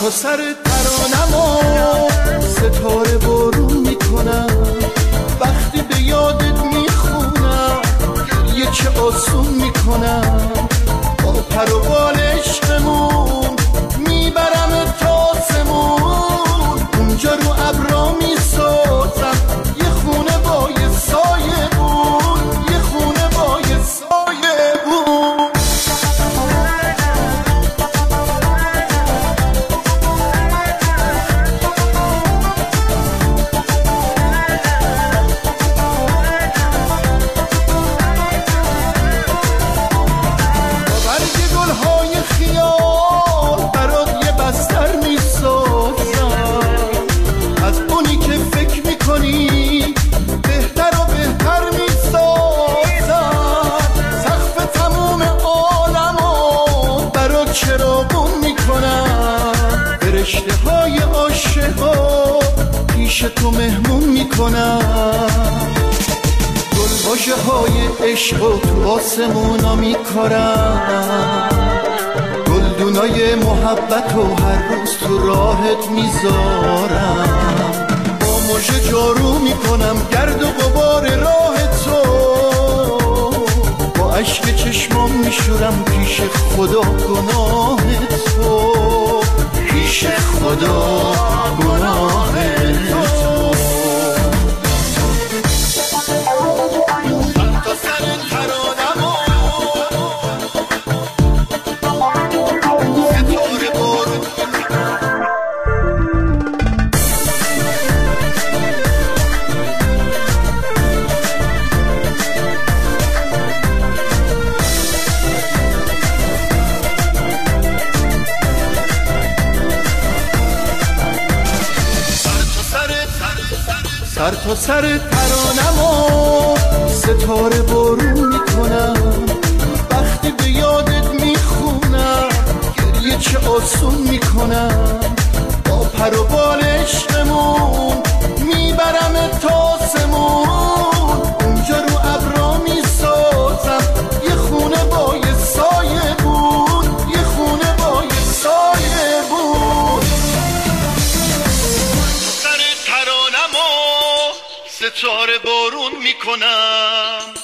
تا سر ترانمو ستاره بارون میکنم، وقتی به یادت میخونم گریه چه آسون میکنم. با پر و بال عشقمون میبرم تا آسمون، اونجا رو ابرا میسازم یه خونه با یه سایه بود، یه خونه با یه سایه بود. رشته های عاشقا پیش تو مهمون میکنم، گلباژه های عشق و تو آسمونا میکارم، گلدونای محبت و هر روز تو راهت میذارم. با مژه جارو میکنم گرد و غبار راه تو، با اشک چشمام میشورم پیش خدا گناه تو، پیش خدا گناه تو. تا سر ترانمو ستاره بارون سر تا سر ترانمو ستاره بارون میکنم، وقتی به یادت میخونم گریه چه آسون میکنم. با پر و بال عشقمون میبرم تا آسمون، اونجا رو ابرا میسازم یه خونه با یه سایه بود، یه خونه با یه سایه بود. ستاره بارون میکنم.